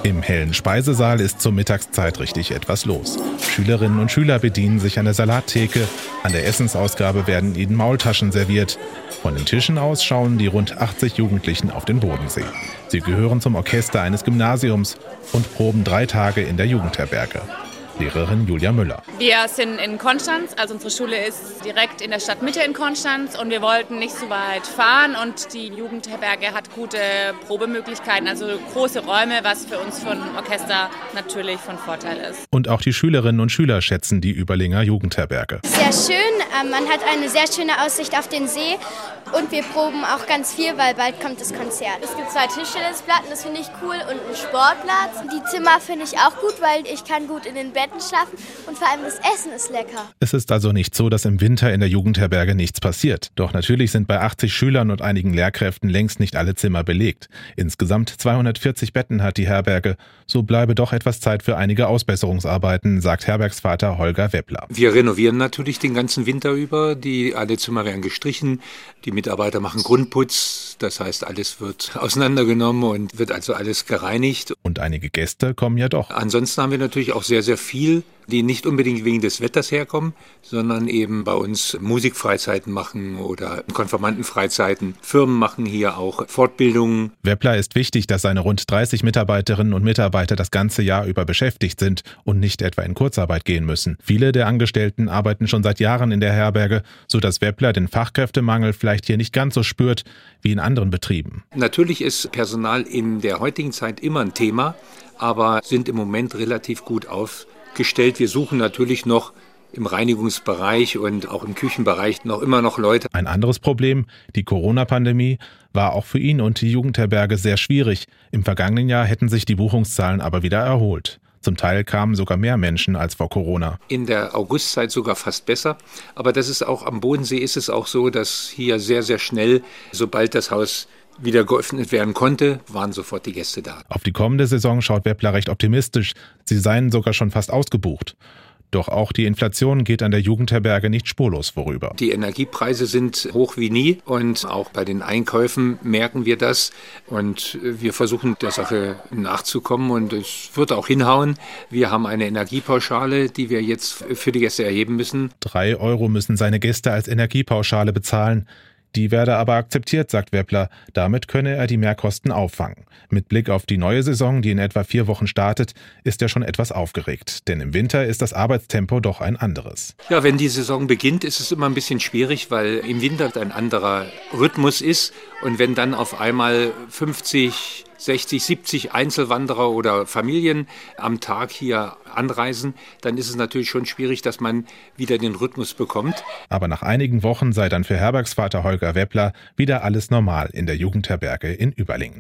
Im hellen Speisesaal ist zur Mittagszeit richtig etwas los. Schülerinnen und Schüler bedienen sich an der Salattheke. An der Essensausgabe werden ihnen Maultaschen serviert. Von den Tischen aus schauen die rund 80 Jugendlichen auf den Bodensee. Sie gehören zum Orchester eines Gymnasiums und proben 3 Tage in der Jugendherberge. Lehrerin Julia Müller. Wir sind in Konstanz, also unsere Schule ist direkt in der Stadtmitte in Konstanz und wir wollten nicht so weit fahren und die Jugendherberge hat gute Probemöglichkeiten, also große Räume, was für uns von Orchester natürlich von Vorteil ist. Und auch die Schülerinnen und Schüler schätzen die Überlinger Jugendherberge. Sehr schön, man hat eine sehr schöne Aussicht auf den See und wir proben auch ganz viel, weil bald kommt das Konzert. Es gibt 2 Tischtennisplatten, das finde ich cool, und einen Sportplatz. Die Zimmer finde ich auch gut, weil ich kann gut in den Betten schlafen und vor allem das Essen ist lecker. Es ist also nicht so, dass im Winter in der Jugendherberge nichts passiert. Doch natürlich sind bei 80 Schülern und einigen Lehrkräften längst nicht alle Zimmer belegt. Insgesamt 240 Betten hat die Herberge. So bleibe doch etwas Zeit für einige Ausbesserungsarbeiten, sagt Herbergsvater Holger Weppler. Wir renovieren natürlich den ganzen Winter über. Alle Zimmer werden gestrichen. Die Mitarbeiter machen Grundputz. Das heißt, alles wird auseinandergenommen und wird also alles gereinigt. Und einige Gäste kommen ja doch. Ansonsten haben wir natürlich auch sehr, sehr viel, die nicht unbedingt wegen des Wetters herkommen, sondern eben bei uns Musikfreizeiten machen oder Konfirmandenfreizeiten. Firmen machen hier auch Fortbildungen. Weppler ist wichtig, dass seine rund 30 Mitarbeiterinnen und Mitarbeiter das ganze Jahr über beschäftigt sind und nicht etwa in Kurzarbeit gehen müssen. Viele der Angestellten arbeiten schon seit Jahren in der Herberge, sodass Weppler den Fachkräftemangel vielleicht hier nicht ganz so spürt wie in anderen Betrieben. Natürlich ist Personal in der heutigen Zeit immer ein Thema, aber sind im Moment relativ gut aufgestellt. Wir suchen natürlich noch im Reinigungsbereich und auch im Küchenbereich immer noch Leute. Ein anderes Problem, die Corona-Pandemie, war auch für ihn und die Jugendherberge sehr schwierig. Im vergangenen Jahr hätten sich die Buchungszahlen aber wieder erholt. Zum Teil kamen sogar mehr Menschen als vor Corona. In der Augustzeit sogar fast besser. Aber das ist auch am Bodensee ist es auch so, dass hier sehr, sehr schnell, sobald das Haus wieder geöffnet werden konnte, waren sofort die Gäste da. Auf die kommende Saison schaut Weppler recht optimistisch. Sie seien sogar schon fast ausgebucht. Doch auch die Inflation geht an der Jugendherberge nicht spurlos vorüber. Die Energiepreise sind hoch wie nie und auch bei den Einkäufen merken wir das. Und wir versuchen der Sache nachzukommen und es wird auch hinhauen. Wir haben eine Energiepauschale, die wir jetzt für die Gäste erheben müssen. 3 Euro müssen seine Gäste als Energiepauschale bezahlen. Die werde aber akzeptiert, sagt Weppler. Damit könne er die Mehrkosten auffangen. Mit Blick auf die neue Saison, die in etwa 4 Wochen startet, ist er schon etwas aufgeregt. Denn im Winter ist das Arbeitstempo doch ein anderes. Ja, wenn die Saison beginnt, ist es immer ein bisschen schwierig, weil im Winter ein anderer Rhythmus ist. Und wenn dann auf einmal 50, 60, 70 Einzelwanderer oder Familien am Tag hier anreisen, dann ist es natürlich schon schwierig, dass man wieder den Rhythmus bekommt. Aber nach einigen Wochen sei dann für Herbergsvater Holger Weppler wieder alles normal in der Jugendherberge in Überlingen.